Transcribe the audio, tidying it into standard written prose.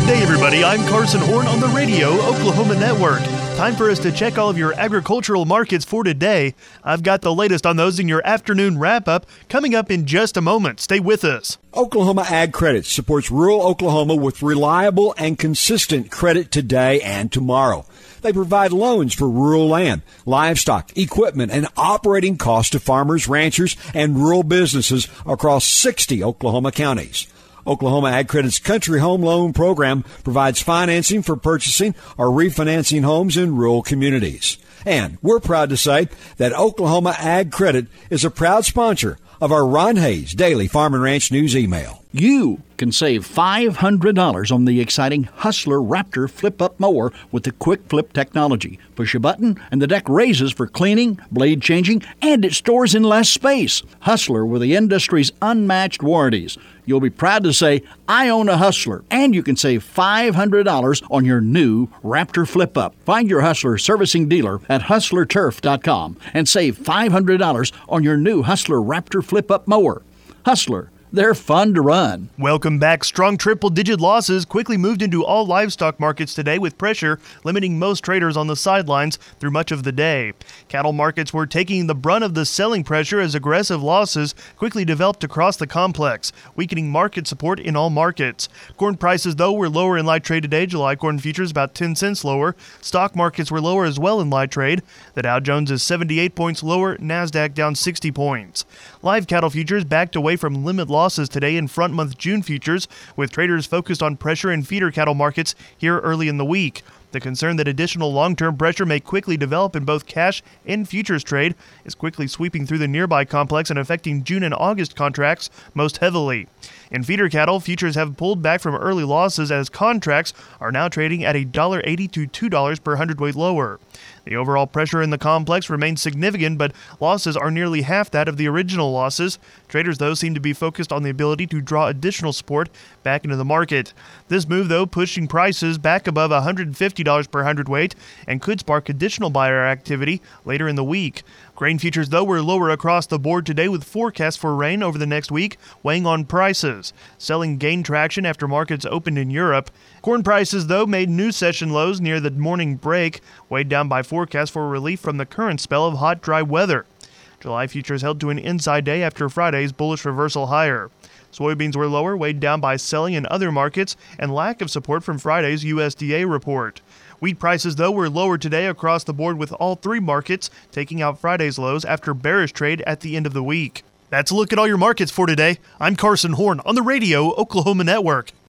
Hey everybody, I'm Carson Horn on the Radio Oklahoma Network. Time for us to check all of your agricultural markets for today. I've got the latest on those in your afternoon wrap-up coming up in just a moment. Stay with us. Oklahoma Ag Credit supports rural Oklahoma with reliable and consistent credit today and tomorrow. They provide loans for rural land, livestock, equipment, and operating costs to farmers, ranchers, and rural businesses across 60 Oklahoma counties. Oklahoma Ag Credit's Country Home Loan Program provides financing for purchasing or refinancing homes in rural communities. And we're proud to say that Oklahoma Ag Credit is a proud sponsor of our Ron Hayes Daily Farm and Ranch News email. You can save $500 on the exciting Hustler Raptor flip-up mower with the quick flip technology. Push a button and the deck raises for cleaning, blade changing, and it stores in less space. Hustler with the industry's unmatched warranties. You'll be proud to say, I own a Hustler, and you can save $500 on your new Raptor flip-up. Find your Hustler servicing dealer at hustlerturf.com and save $500 on your new Hustler Raptor flip-up mower. Hustler. They're fun to run. Welcome back. Strong triple-digit losses quickly moved into all livestock markets today with pressure limiting most traders on the sidelines through much of the day. Cattle markets were taking the brunt of the selling pressure as aggressive losses quickly developed across the complex, weakening market support in all markets. Corn prices, though, were lower in light trade today. July corn futures about 10 cents lower. Stock markets were lower as well in light trade. The Dow Jones is 78 points lower. NASDAQ down 60 points. Live cattle futures backed away from limit losses today in front month June futures, with traders focused on pressure in feeder cattle markets here early in the week. The concern that additional long-term pressure may quickly develop in both cash and futures trade is quickly sweeping through the nearby complex and affecting June and August contracts most heavily. In feeder cattle, futures have pulled back from early losses as contracts are now trading at $1.80 to $2 per hundredweight lower. The overall pressure in the complex remains significant, but losses are nearly half that of the original losses. Traders, though, seem to be focused on the ability to draw additional support back into the market. This move, though, pushing prices back above $150 per hundredweight and could spark additional buyer activity later in the week. Grain futures, though, were lower across the board today with forecasts for rain over the next week weighing on prices. Selling gained traction after markets opened in Europe. Corn prices, though, made new session lows near the morning break, weighed down by forecasts for relief from the current spell of hot, dry weather. July futures held to an inside day after Friday's bullish reversal higher. Soybeans were lower, weighed down by selling in other markets and lack of support from Friday's USDA report. Wheat prices, though, were lower today across the board with all three markets taking out Friday's lows after bearish trade at the end of the week. That's a look at all your markets for today. I'm Carson Horn on the Radio Oklahoma Network.